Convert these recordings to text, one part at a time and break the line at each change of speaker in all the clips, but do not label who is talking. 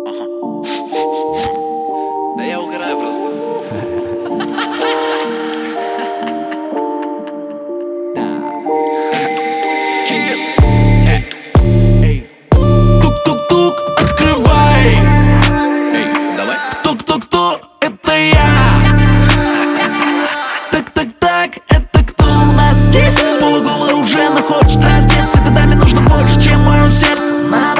Ага. Да я угораю просто.
Тук-тук-тук, открывай.
Давай.
Кто, это я. Так, это кто у нас здесь? Полуголый уже, но хочет раздеться. Годами нужно больше, чем мое сердце.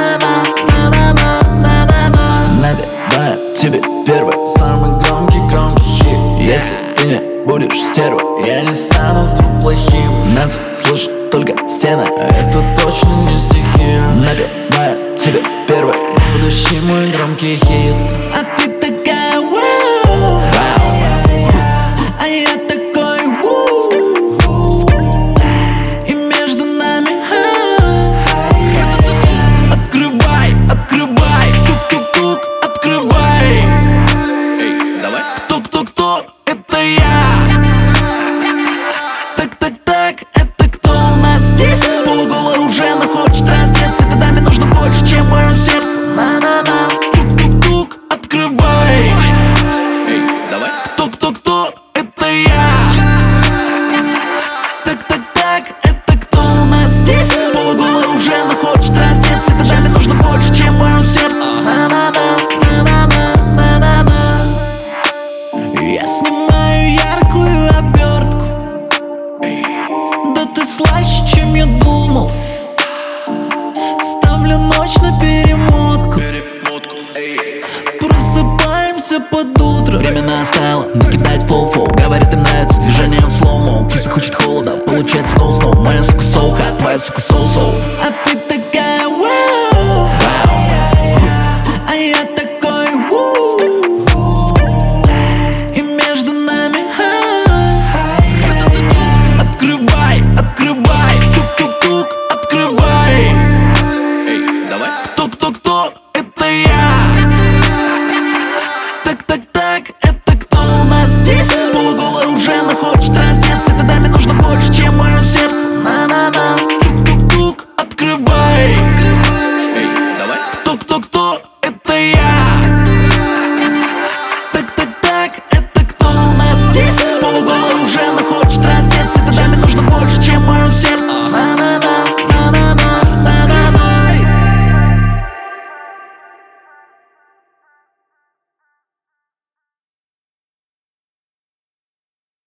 Набиваю тебе первый, самый громкий хит. Если ты не будешь стервой, я не стану вдруг плохим. Нас слышат только стены, это точно не стихи. Набиваю тебе первый, будущий мой громкий хит. А ты такая вау, а я такой вау. И между нами открывай, тук-тук-тук, открывай.
Давай.
Кто, это я. Так, это кто у нас здесь? Полуголый уже, но хочет раздеться. Годами нужно больше, чем мое сердце. Тук-тук-тук, открывай.
Давай.
Кто, это я. Так, это кто у нас здесь? Полуголый уже, но хочет раздеться. Годами нужно больше, чем мое сердце. Я снимаю яркую обертку. Да ты слаще, чем я думал. Ставлю ночь на перемотку. Просыпаемся под утро. Время настало, накидать флоу. Говорит, им нравится движение в слоумо. Киса хочет холода, получает сноу. Моя сука so hot, твоя сука so